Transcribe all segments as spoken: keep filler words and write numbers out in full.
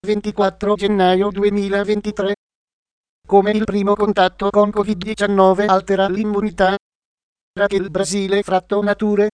ventiquattro gennaio duemilaventitré. Come il primo contatto con Covid diciannove altera l'immunità. Che il Brasile fratto nature.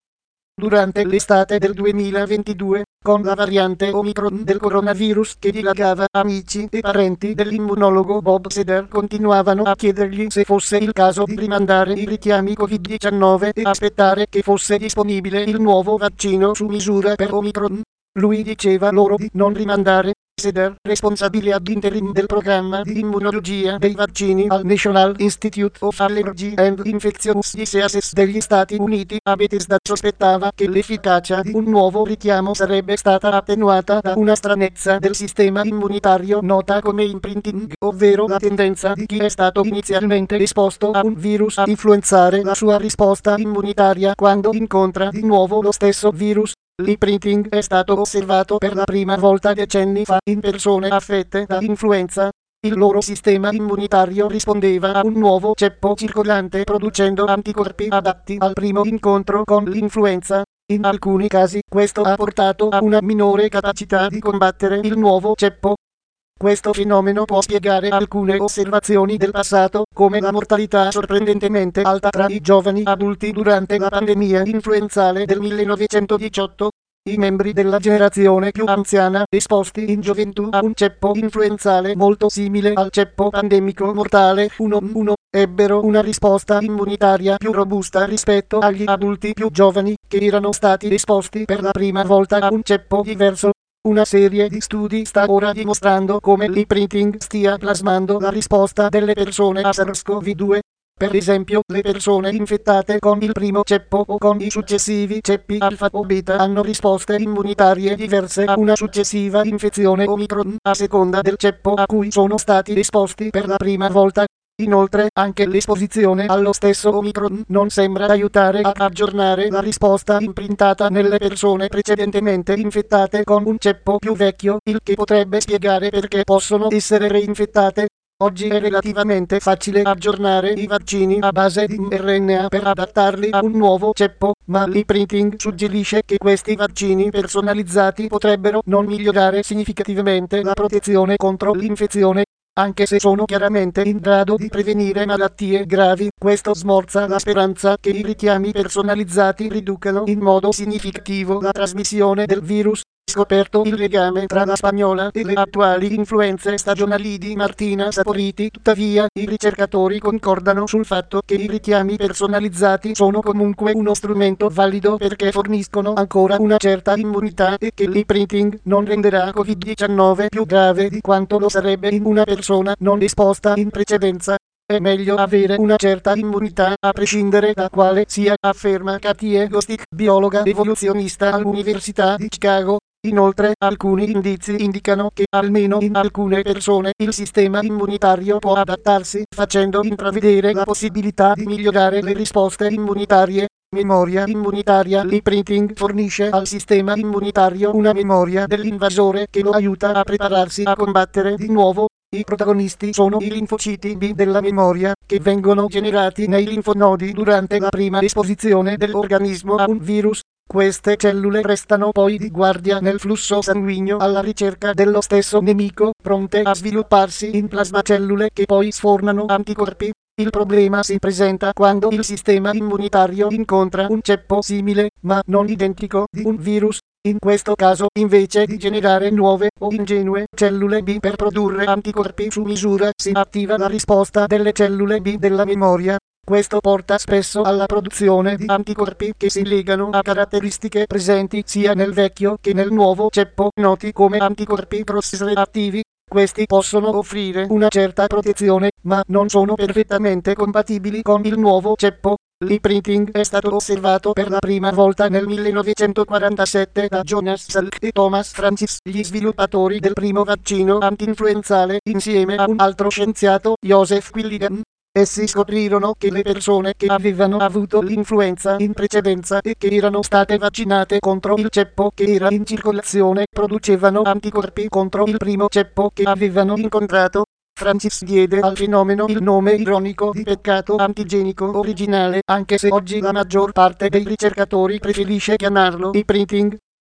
Durante l'estate del duemilaventidue, con la variante Omicron del coronavirus che dilagava, amici e parenti dell'immunologo Bob Seder continuavano a chiedergli se fosse il caso di rimandare i richiami Covid diciannove e aspettare che fosse disponibile il nuovo vaccino su misura per Omicron. Lui diceva loro di non rimandare. Seder, responsabile ad interim del programma di immunologia dei vaccini al National Institute of Allergy and Infectious Diseases degli Stati Uniti, a Bethesda, sospettava che l'efficacia di un nuovo richiamo sarebbe stata attenuata da una stranezza del sistema immunitario nota come imprinting, ovvero la tendenza di chi è stato inizialmente esposto a un virus a influenzare la sua risposta immunitaria quando incontra di nuovo lo stesso virus. L'imprinting è stato osservato per la prima volta decenni fa in persone affette da influenza. Il loro sistema immunitario rispondeva a un nuovo ceppo circolante producendo anticorpi adatti al primo incontro con l'influenza. In alcuni casi questo ha portato a una minore capacità di combattere il nuovo ceppo. Questo fenomeno può spiegare alcune osservazioni del passato, come la mortalità sorprendentemente alta tra i giovani adulti durante la pandemia influenzale del millenovecentodiciotto. I membri della generazione più anziana, esposti in gioventù a un ceppo influenzale molto simile al ceppo pandemico mortale uno uno, ebbero una risposta immunitaria più robusta rispetto agli adulti più giovani, che erano stati esposti per la prima volta a un ceppo diverso. Una serie di studi sta ora dimostrando come l'imprinting stia plasmando la risposta delle persone a SARS-CoV due. Per esempio, le persone infettate con il primo ceppo o con i successivi ceppi alfa o beta hanno risposte immunitarie diverse a una successiva infezione Omicron, a seconda del ceppo a cui sono stati esposti per la prima volta. Inoltre, anche l'esposizione allo stesso Omicron non sembra aiutare a aggiornare la risposta imprintata nelle persone precedentemente infettate con un ceppo più vecchio, il che potrebbe spiegare perché possono essere reinfettate. Oggi è relativamente facile aggiornare i vaccini a base di R N A per adattarli a un nuovo ceppo, ma l'imprinting suggerisce che questi vaccini personalizzati potrebbero non migliorare significativamente la protezione contro l'infezione. Anche se sono chiaramente in grado di prevenire malattie gravi, questo smorza la speranza che i richiami personalizzati riducano in modo significativo la trasmissione del virus. Scoperto il legame tra la spagnola e le attuali influenze stagionali di Martina Saporiti, tuttavia i ricercatori concordano sul fatto che i richiami personalizzati sono comunque uno strumento valido perché forniscono ancora una certa immunità e che l'imprinting non renderà Covid diciannove più grave di quanto lo sarebbe in una persona non esposta in precedenza. È meglio avere una certa immunità a prescindere da quale sia, afferma Katie Gostick, biologa evoluzionista all'Università di Chicago. Inoltre, alcuni indizi indicano che almeno in alcune persone il sistema immunitario può adattarsi, facendo intravedere la possibilità di migliorare le risposte immunitarie. Memoria immunitaria. L'imprinting fornisce al sistema immunitario una memoria dell'invasore che lo aiuta a prepararsi a combattere di nuovo. I protagonisti sono i linfociti B della memoria, che vengono generati nei linfonodi durante la prima esposizione dell'organismo a un virus. Queste cellule restano poi di guardia nel flusso sanguigno alla ricerca dello stesso nemico, pronte a svilupparsi in plasmacellule che poi sfornano anticorpi. Il problema si presenta quando il sistema immunitario incontra un ceppo simile, ma non identico, di un virus. In questo caso, invece di generare nuove o ingenue cellule B per produrre anticorpi su misura, si attiva la risposta delle cellule B della memoria. Questo porta spesso alla produzione di anticorpi che si legano a caratteristiche presenti sia nel vecchio che nel nuovo ceppo, noti come anticorpi cross-reattivi. Questi possono offrire una certa protezione, ma non sono perfettamente compatibili con il nuovo ceppo. L'imprinting è stato osservato per la prima volta nel millenovecentoquarantasette da Jonas Salk e Thomas Francis, gli sviluppatori del primo vaccino antinfluenzale, insieme a un altro scienziato, Joseph Quilligan. Essi scoprirono che le persone che avevano avuto l'influenza in precedenza e che erano state vaccinate contro il ceppo che era in circolazione producevano anticorpi contro il primo ceppo che avevano incontrato. Francis diede al fenomeno il nome ironico di peccato antigenico originale, anche se oggi la maggior parte dei ricercatori preferisce chiamarlo imprinting.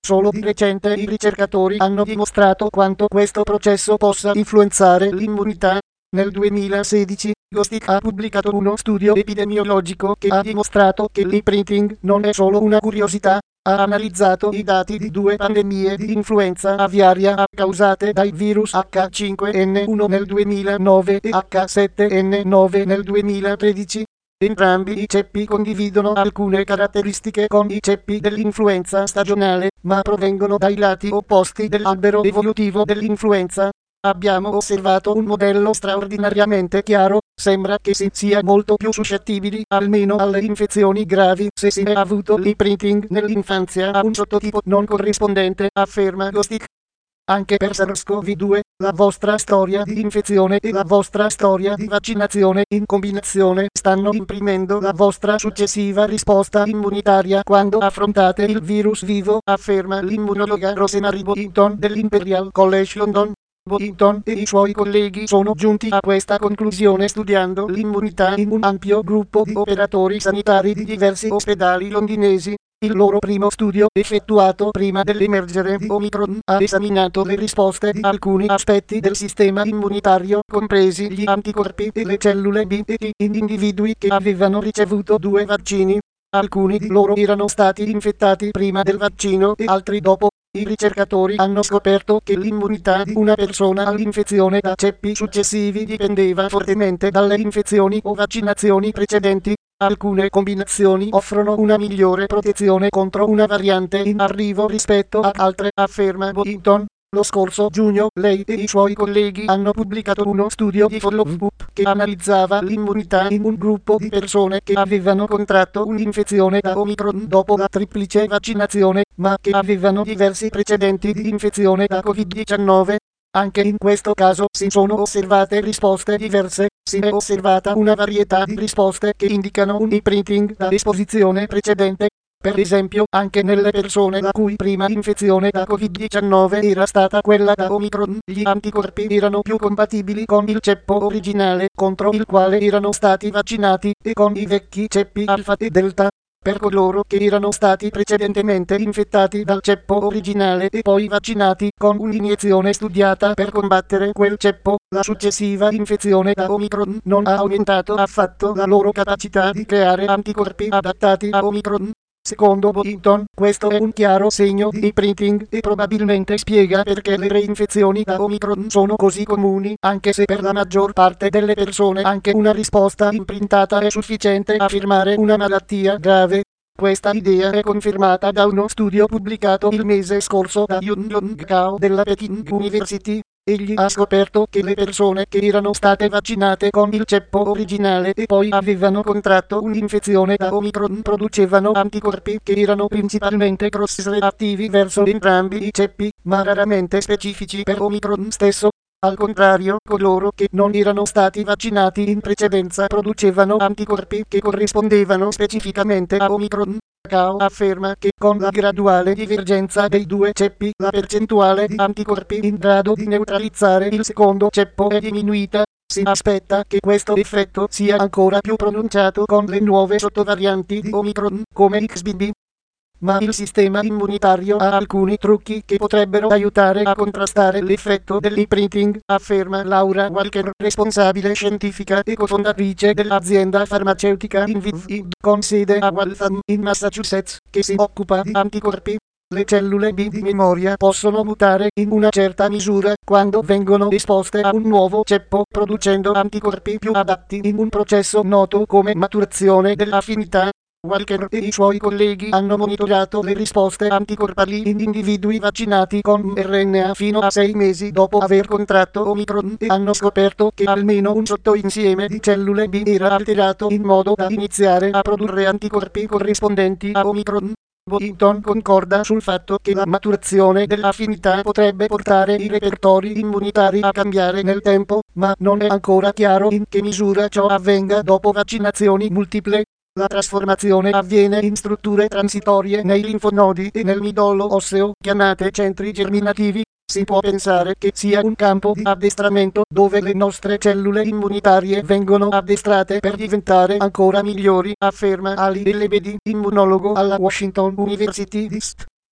Solo di recente i ricercatori hanno dimostrato quanto questo processo possa influenzare l'immunità. Nel duemilasedici, Gostick ha pubblicato uno studio epidemiologico che ha dimostrato che l'imprinting non è solo una curiosità. Ha analizzato i dati di due pandemie di influenza aviaria causate dai virus acca cinque enne uno nel duemilanove e acca sette enne nove nel duemilatredici. Entrambi i ceppi condividono alcune caratteristiche con i ceppi dell'influenza stagionale, ma provengono dai lati opposti dell'albero evolutivo dell'influenza. Abbiamo osservato un modello straordinariamente chiaro. Sembra che si sia molto più suscettibili, almeno alle infezioni gravi, se si è avuto l'imprinting nell'infanzia a un sottotipo non corrispondente, afferma Gostick. Anche per SARS-CoV due, la vostra storia di infezione e la vostra storia di vaccinazione in combinazione stanno imprimendo la vostra successiva risposta immunitaria quando affrontate il virus vivo, afferma l'immunologa Rosemary Boynton dell'Imperial College London. Boynton e i suoi colleghi sono giunti a questa conclusione studiando l'immunità in un ampio gruppo di operatori sanitari di diversi ospedali londinesi. Il loro primo studio, effettuato prima dell'emergere di Omicron, ha esaminato le risposte di alcuni aspetti del sistema immunitario, compresi gli anticorpi e le cellule B e T, in individui che avevano ricevuto due vaccini. Alcuni di loro erano stati infettati prima del vaccino e altri dopo. I ricercatori hanno scoperto che l'immunità di una persona all'infezione da ceppi successivi dipendeva fortemente dalle infezioni o vaccinazioni precedenti. Alcune combinazioni offrono una migliore protezione contro una variante in arrivo rispetto ad altre, afferma Boynton. Lo scorso giugno, lei e i suoi colleghi hanno pubblicato uno studio di follow-up che analizzava l'immunità in un gruppo di persone che avevano contratto un'infezione da Omicron dopo la triplice vaccinazione, ma che avevano diversi precedenti di infezione da covid diciannove. Anche in questo caso si sono osservate risposte diverse. Si è osservata una varietà di risposte che indicano un imprinting da esposizione precedente. Per esempio, anche nelle persone la cui prima infezione da covid diciannove era stata quella da Omicron, gli anticorpi erano più compatibili con il ceppo originale contro il quale erano stati vaccinati e con i vecchi ceppi alfa e delta. Per coloro che erano stati precedentemente infettati dal ceppo originale e poi vaccinati con un'iniezione studiata per combattere quel ceppo, la successiva infezione da Omicron non ha aumentato affatto la loro capacità di creare anticorpi adattati a Omicron. Secondo Boynton, questo è un chiaro segno di imprinting e probabilmente spiega perché le reinfezioni da Omicron sono così comuni, anche se per la maggior parte delle persone anche una risposta imprintata è sufficiente a firmare una malattia grave. Questa idea è confermata da uno studio pubblicato il mese scorso da Yun Yong Kao della Peking University. Egli ha scoperto che le persone che erano state vaccinate con il ceppo originale e poi avevano contratto un'infezione da Omicron producevano anticorpi che erano principalmente cross-reattivi verso entrambi i ceppi, ma raramente specifici per Omicron stesso. Al contrario, coloro che non erano stati vaccinati in precedenza producevano anticorpi che corrispondevano specificamente a Omicron. Kao afferma che con la graduale divergenza dei due ceppi la percentuale di anticorpi in grado di neutralizzare il secondo ceppo è diminuita. Si aspetta che questo effetto sia ancora più pronunciato con le nuove sottovarianti di Omicron come X B B. Ma il sistema immunitario ha alcuni trucchi che potrebbero aiutare a contrastare l'effetto dell'imprinting, afferma Laura Walker, responsabile scientifica e cofondatrice dell'azienda farmaceutica Invivyd con sede a Waltham in Massachusetts, che si occupa di anticorpi. Le cellule B di memoria possono mutare in una certa misura quando vengono esposte a un nuovo ceppo, producendo anticorpi più adatti in un processo noto come maturazione dell'affinità. Walker e i suoi colleghi hanno monitorato le risposte anticorpali in individui vaccinati con R N A fino a sei mesi dopo aver contratto Omicron e hanno scoperto che almeno un sottoinsieme di cellule B era alterato in modo da iniziare a produrre anticorpi corrispondenti a Omicron. Boynton concorda sul fatto che la maturazione dell'affinità potrebbe portare i repertori immunitari a cambiare nel tempo, ma non è ancora chiaro in che misura ciò avvenga dopo vaccinazioni multiple. La trasformazione avviene in strutture transitorie nei linfonodi e nel midollo osseo, chiamate centri germinativi. Si può pensare che sia un campo di addestramento dove le nostre cellule immunitarie vengono addestrate per diventare ancora migliori, afferma Ali Elebedi, immunologo alla Washington University East.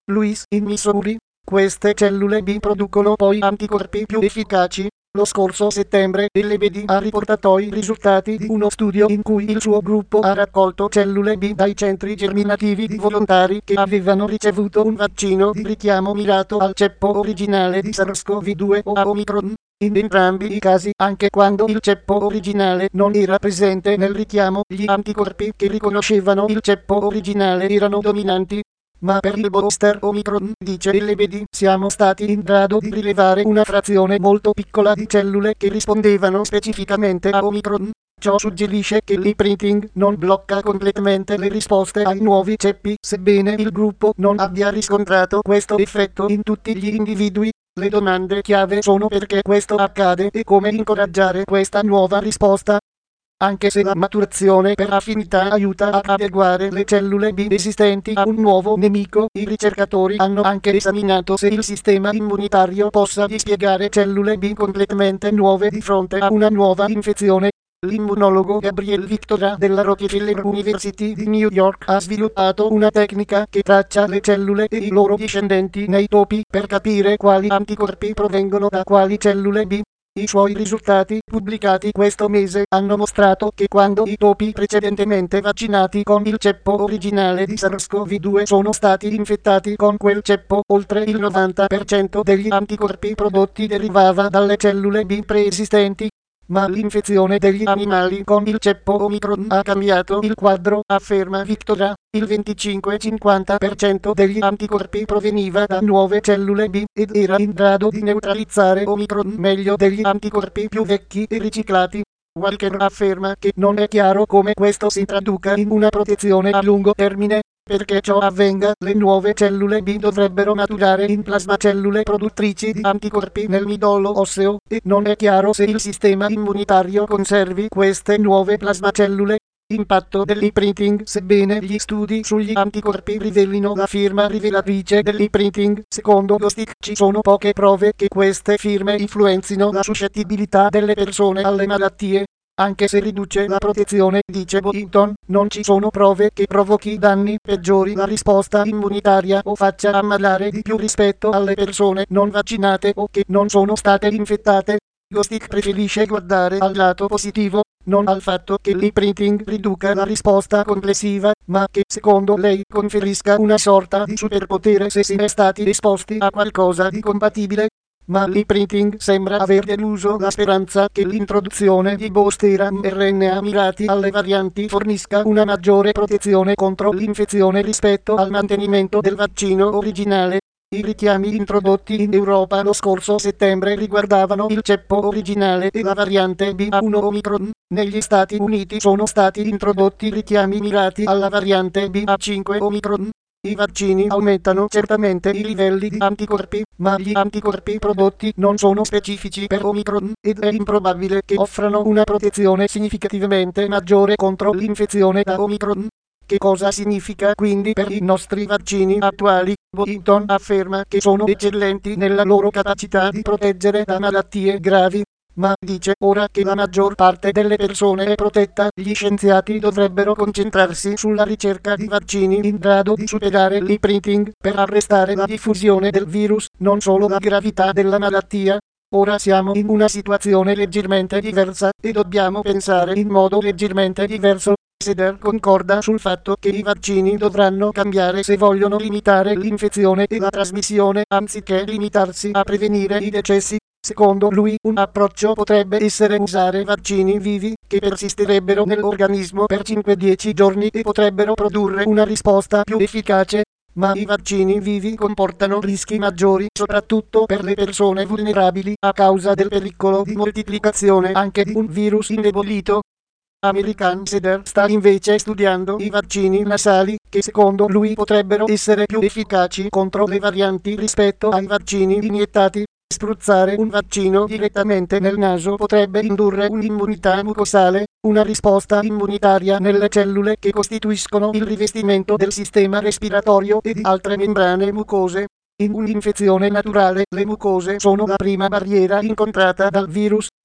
Louis, in Missouri. Queste cellule B producono poi anticorpi più efficaci. Lo scorso settembre L B D ha riportato i risultati di uno studio in cui il suo gruppo ha raccolto cellule B dai centri germinativi di volontari che avevano ricevuto un vaccino di richiamo mirato al ceppo originale di SARS-CoV due o a Omicron. In entrambi i casi, anche quando il ceppo originale non era presente nel richiamo, gli anticorpi che riconoscevano il ceppo originale erano dominanti. Ma per il booster Omicron, dice L B D, siamo stati in grado di rilevare una frazione molto piccola di cellule che rispondevano specificamente a Omicron. Ciò suggerisce che l'imprinting non blocca completamente le risposte ai nuovi ceppi, sebbene il gruppo non abbia riscontrato questo effetto in tutti gli individui. Le domande chiave sono perché questo accade e come incoraggiare questa nuova risposta. Anche se la maturazione per affinità aiuta ad adeguare le cellule B esistenti a un nuovo nemico, i ricercatori hanno anche esaminato se il sistema immunitario possa dispiegare cellule B completamente nuove di fronte a una nuova infezione. L'immunologo Gabriel Victora della Rockefeller University di New York ha sviluppato una tecnica che traccia le cellule e i loro discendenti nei topi per capire quali anticorpi provengono da quali cellule B. I suoi risultati, pubblicati questo mese, hanno mostrato che quando i topi precedentemente vaccinati con il ceppo originale di SARS-CoV due sono stati infettati con quel ceppo, oltre il novanta per cento degli anticorpi prodotti derivava dalle cellule B preesistenti. Ma l'infezione degli animali con il ceppo Omicron ha cambiato il quadro, afferma Victora. Il venticinque-cinquanta per cento degli anticorpi proveniva da nuove cellule B ed era in grado di neutralizzare Omicron meglio degli anticorpi più vecchi e riciclati. Walker afferma che non è chiaro come questo si traduca in una protezione a lungo termine. Perché ciò avvenga, le nuove cellule B dovrebbero maturare in plasmacellule produttrici di anticorpi nel midollo osseo, e non è chiaro se il sistema immunitario conservi queste nuove plasmacellule. Impatto dell'imprinting. Sebbene gli studi sugli anticorpi rivelino la firma rivelatrice dell'imprinting, secondo Gostick ci sono poche prove che queste firme influenzino la suscettibilità delle persone alle malattie. Anche se riduce la protezione, dice Boynton, non ci sono prove che provochi danni peggiori la risposta immunitaria o faccia ammalare di più rispetto alle persone non vaccinate o che non sono state infettate. Gostick preferisce guardare al lato positivo, non al fatto che l'imprinting riduca la risposta complessiva, ma che secondo lei conferisca una sorta di superpotere se si è stati esposti a qualcosa di compatibile. Ma l'imprinting sembra aver deluso la speranza che l'introduzione di booster mRNA mirati alle varianti fornisca una maggiore protezione contro l'infezione rispetto al mantenimento del vaccino originale. I richiami introdotti in Europa lo scorso settembre riguardavano il ceppo originale e la variante B A uno Omicron. Negli Stati Uniti sono stati introdotti richiami mirati alla variante B A cinque Omicron. I vaccini aumentano certamente i livelli di anticorpi, ma gli anticorpi prodotti non sono specifici per Omicron, ed è improbabile che offrano una protezione significativamente maggiore contro l'infezione da Omicron. Che cosa significa quindi per i nostri vaccini attuali? Boynton afferma che sono eccellenti nella loro capacità di proteggere da malattie gravi. Ma dice, ora che la maggior parte delle persone è protetta, gli scienziati dovrebbero concentrarsi sulla ricerca di vaccini in grado di superare l'imprinting per arrestare la diffusione del virus, non solo la gravità della malattia. Ora siamo in una situazione leggermente diversa, e dobbiamo pensare in modo leggermente diverso. Seder concorda sul fatto che i vaccini dovranno cambiare se vogliono limitare l'infezione e la trasmissione, anziché limitarsi a prevenire i decessi. Secondo lui, un approccio potrebbe essere usare vaccini vivi, che persisterebbero nell'organismo per cinque dieci giorni e potrebbero produrre una risposta più efficace. Ma i vaccini vivi comportano rischi maggiori, soprattutto per le persone vulnerabili, a causa del pericolo di moltiplicazione anche di un virus indebolito. American Seder sta invece studiando i vaccini nasali, che secondo lui potrebbero essere più efficaci contro le varianti rispetto ai vaccini iniettati. Spruzzare un vaccino direttamente nel naso potrebbe indurre un'immunità mucosale, una risposta immunitaria nelle cellule che costituiscono il rivestimento del sistema respiratorio e di altre membrane mucose. In un'infezione naturale, le mucose sono la prima barriera incontrata dal virus.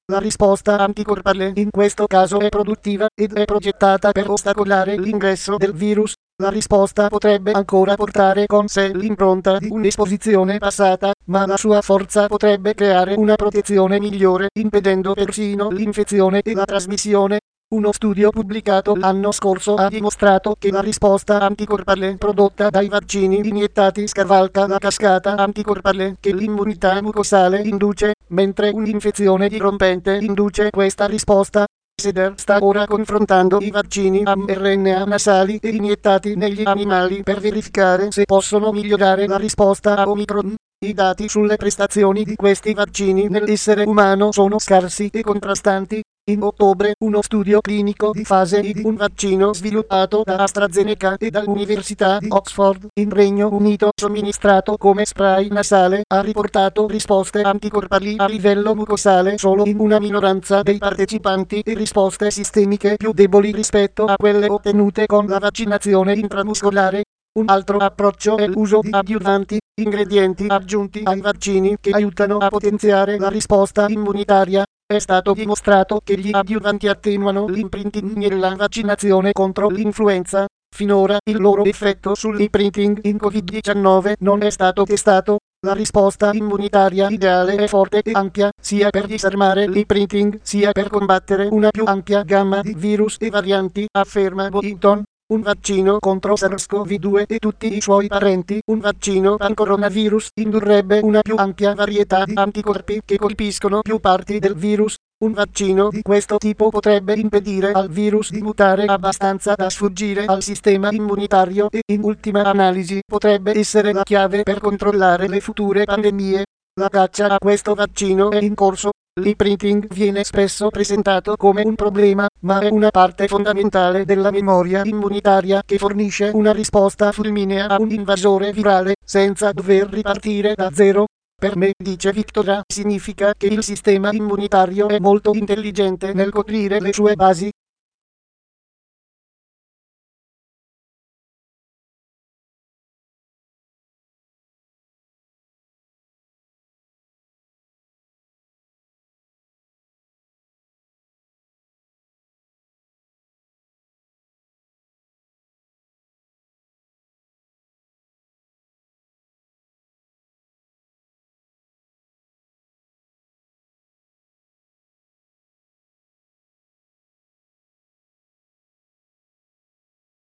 La risposta anticorpale in questo caso è produttiva ed è progettata per ostacolare l'ingresso del virus. La risposta potrebbe ancora portare con sé l'impronta di un'esposizione passata, ma la sua forza potrebbe creare una protezione migliore, impedendo persino l'infezione e la trasmissione. Uno studio pubblicato l'anno scorso ha dimostrato che la risposta anticorpale prodotta dai vaccini iniettati scavalca la cascata anticorpale che l'immunità mucosale induce, mentre un'infezione dirompente induce questa risposta. Seder sta ora confrontando i vaccini a mRNA nasali e iniettati negli animali per verificare se possono migliorare la risposta a Omicron. I dati sulle prestazioni di questi vaccini nell'essere umano sono scarsi e contrastanti. In ottobre, uno studio clinico di fase I di un vaccino sviluppato da AstraZeneca e dall'Università di Oxford, in Regno Unito, somministrato come spray nasale, ha riportato risposte anticorpali a livello mucosale solo in una minoranza dei partecipanti e risposte sistemiche più deboli rispetto a quelle ottenute con la vaccinazione intramuscolare. Un altro approccio è l'uso di adiuvanti, ingredienti aggiunti ai vaccini che aiutano a potenziare la risposta immunitaria. È stato dimostrato che gli adiuvanti attenuano l'imprinting nella vaccinazione contro l'influenza. Finora il loro effetto sull'imprinting in covid diciannove non è stato testato. La risposta immunitaria ideale è forte e ampia, sia per disarmare l'imprinting, sia per combattere una più ampia gamma di virus e varianti, afferma Boynton. Un vaccino contro SARS-CoV due e tutti i suoi parenti, un vaccino al coronavirus, indurrebbe una più ampia varietà di anticorpi che colpiscono più parti del virus. Un vaccino di questo tipo potrebbe impedire al virus di mutare abbastanza da sfuggire al sistema immunitario e, in ultima analisi, potrebbe essere la chiave per controllare le future pandemie. La caccia a questo vaccino è in corso. L'imprinting viene spesso presentato come un problema, ma è una parte fondamentale della memoria immunitaria che fornisce una risposta fulminea a un invasore virale, senza dover ripartire da zero. Per me, dice Victoria, significa che il sistema immunitario è molto intelligente nel coprire le sue basi.